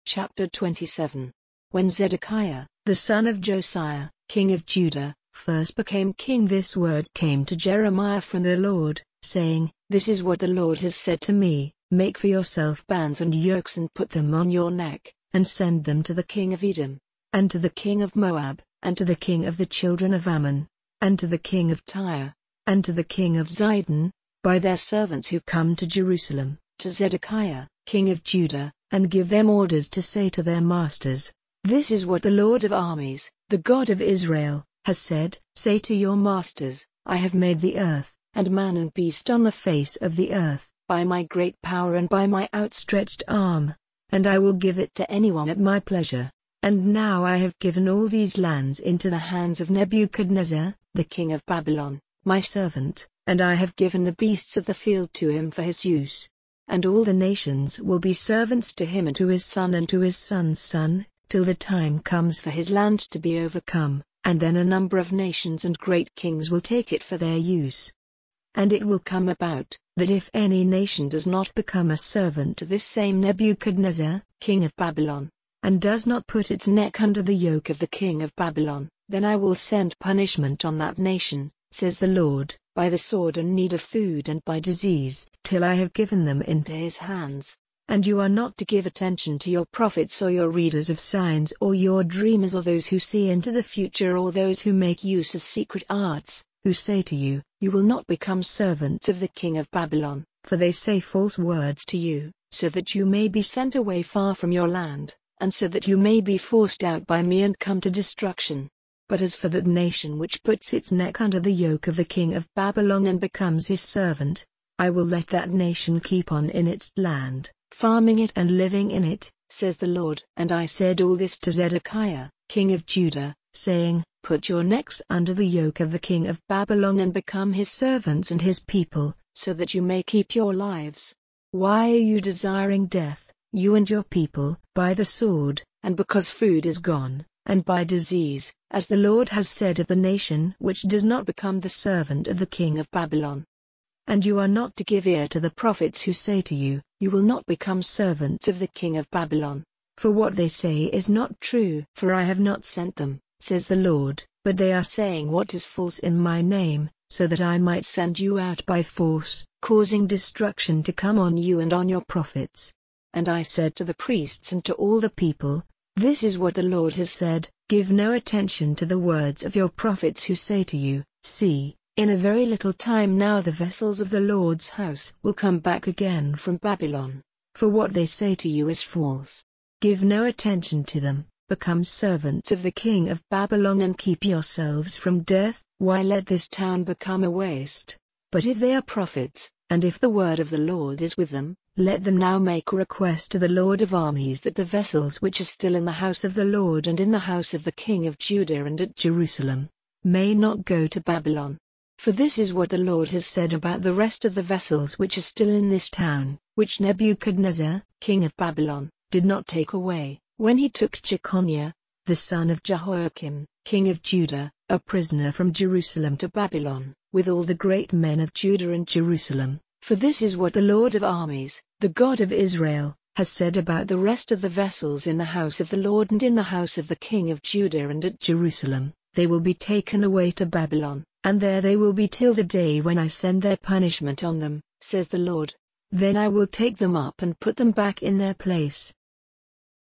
Chapter 27. When Zedekiah, the son of Josiah, king of Judah, first became king, this word came to Jeremiah from the Lord, saying, This is what the Lord has said to me, make for yourself bands and yokes and put them on your neck, and send them to the king of Edom, and to the king of Moab, and to the king of the children of Ammon, and to the king of Tyre, and to the king of Zidon, by their servants who come to Jerusalem, to Zedekiah, king of Judah, and give them orders to say to their masters, This is what the Lord of armies, the God of Israel, has said, Say to your masters, I have made the earth, and man and beast on the face of the earth, by my great power and by my outstretched arm, and I will give it to anyone at my pleasure. And now I have given all these lands into the hands of Nebuchadnezzar, the king of Babylon, my servant, and I have given the beasts of the field to him for his use. And all the nations will be servants to him and to his son and to his son's son, till the time comes for his land to be overcome, and then a number of nations and great kings will take it for their use. And it will come about, that if any nation does not become a servant to this same Nebuchadnezzar, king of Babylon, and does not put its neck under the yoke of the king of Babylon, then I will send punishment on that nation, says the Lord, by the sword and need of food and by disease, till I have given them into his hands. And you are not to give attention to your prophets or your readers of signs or your dreamers or those who see into the future or those who make use of secret arts, who say to you, You will not become servants of the king of Babylon, for they say false words to you, so that you may be sent away far from your land, and so that you may be forced out by me and come to destruction. But as for that nation which puts its neck under the yoke of the king of Babylon and becomes his servant, I will let that nation keep on in its land, farming it and living in it, says the Lord. And I said all this to Zedekiah, king of Judah, saying, Put your necks under the yoke of the king of Babylon and become his servants and his people, so that you may keep your lives. Why are you desiring death, you and your people, by the sword, and because food is gone, and by disease, as the Lord has said of the nation which does not become the servant of the king of Babylon? And you are not to give ear to the prophets who say to you, You will not become servants of the king of Babylon. For what they say is not true, for I have not sent them, says the Lord, but they are saying what is false in my name, so that I might send you out by force, causing destruction to come on you and on your prophets. And I said to the priests and to all the people, This is what the Lord has said, Give no attention to the words of your prophets who say to you, See, in a very little time now the vessels of the Lord's house will come back again from Babylon. For what they say to you is false. Give no attention to them, become servants of the king of Babylon and keep yourselves from death. Why let this town become a waste? But if they are prophets, and if the word of the Lord is with them, let them now make a request to the Lord of armies that the vessels which are still in the house of the Lord and in the house of the king of Judah and at Jerusalem, may not go to Babylon. For this is what the Lord has said about the rest of the vessels which are still in this town, which Nebuchadnezzar, king of Babylon, did not take away, when he took Jeconiah, the son of Jehoiakim, king of Judah, a prisoner from Jerusalem to Babylon, with all the great men of Judah and Jerusalem. For this is what the Lord of armies, the God of Israel, has said about the rest of the vessels in the house of the Lord and in the house of the king of Judah and at Jerusalem. They will be taken away to Babylon, and there they will be till the day when I send their punishment on them, says the Lord. Then I will take them up and put them back in their place,